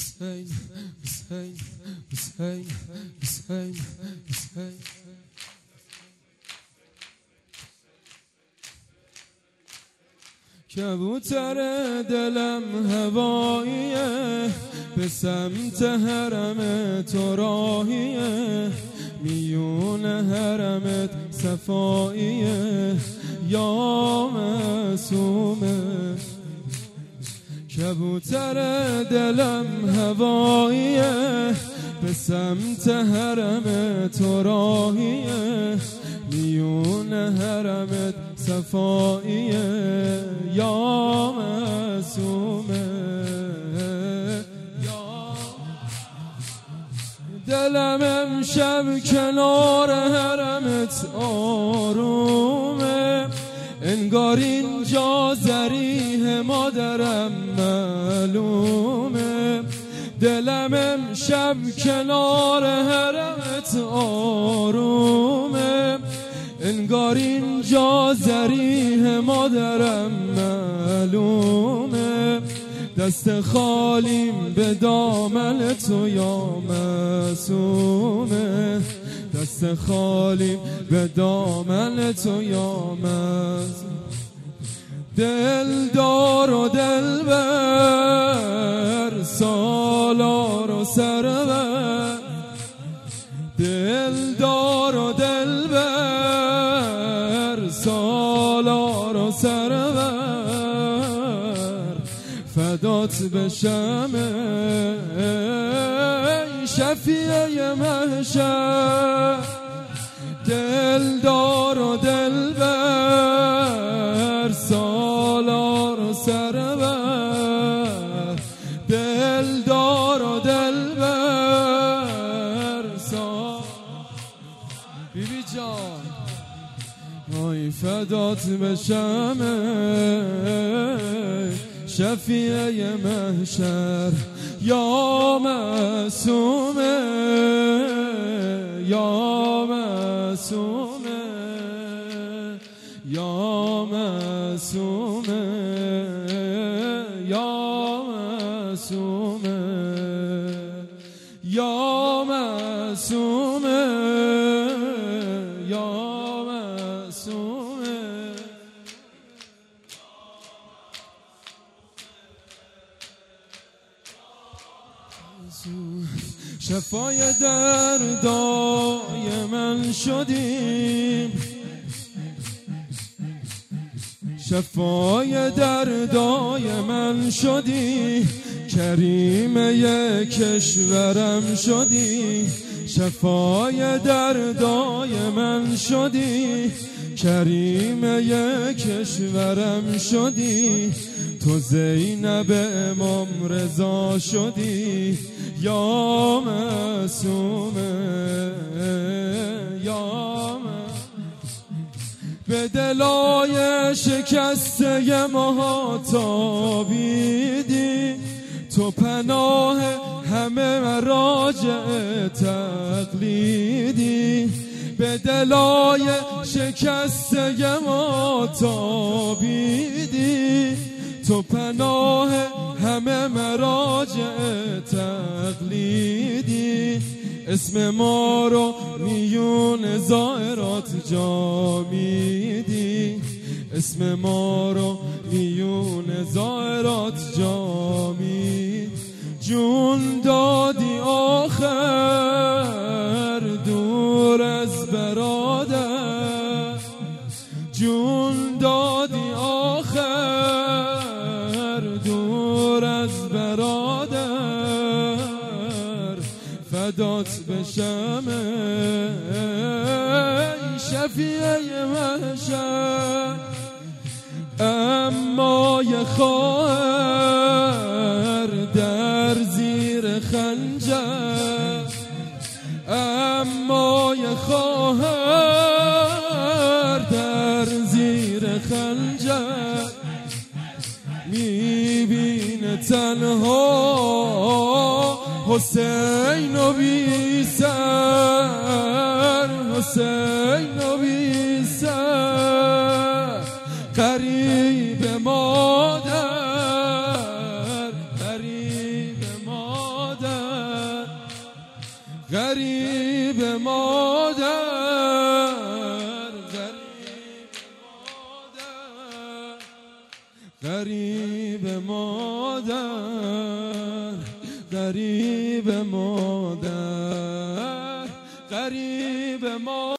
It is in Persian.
حسین حسین حسین حسین حسین کبوتر دلم هواییه به سمت حرم تو راهیه میون حرمت صفاییه یا معصومه کبوتر دلم هواییه به سمت حرم تو راهیه میون حرمت صفاییه یا معصومه دلم امشب کنار حرمت آرومه انگار اینجا ضریح مادرم معلومه دلم امشب کنار حرمت آرومه انگار اینجا ضریح مادرم معلومه دست خالیم به دامن تو یا معصومه دست خالیم به دامن تو یا معصومه دلدار و دلبر سالار و سرور دلدار و دلبر سالار و سرور فدات بشم ای شفیع محشر دلدار و دلبر سالار و سرور دلدار و دلبر بیبی جان آی فدات بشم شفیع محشر یا معصومه یا معصومه یا معصومه یا معصومه یا معصومه یا معصومه شفای دردای من شدی شفای دردای من شدی کریمه کشورم شدی شفای دردای من شدی کریمه کشورم شدی تو زینب امام رضا شدی یا معصومه یا به دلای شکسته ما تابیدی تو پناه همه مراجع تقلیدی به دلای شکسته ما تابیدی تو پناه همه مراجع تقلیدی اسم ما رو میون زائرات جا میدی اسم ما رو میون زائرات جا میدی جون دادی آخر دور از برادر جون دادی آخر دور از برادر فدات بشم ای شفیع محشر اما یه خواهر در زیر خنجر اما یه خواهر در زیر خنجر میبینه تنها حسین و بی سر حسین و بی سر قریب مادر قریب مادر غریب مادر، غریب مادر، غریب مادر، غریب مادر.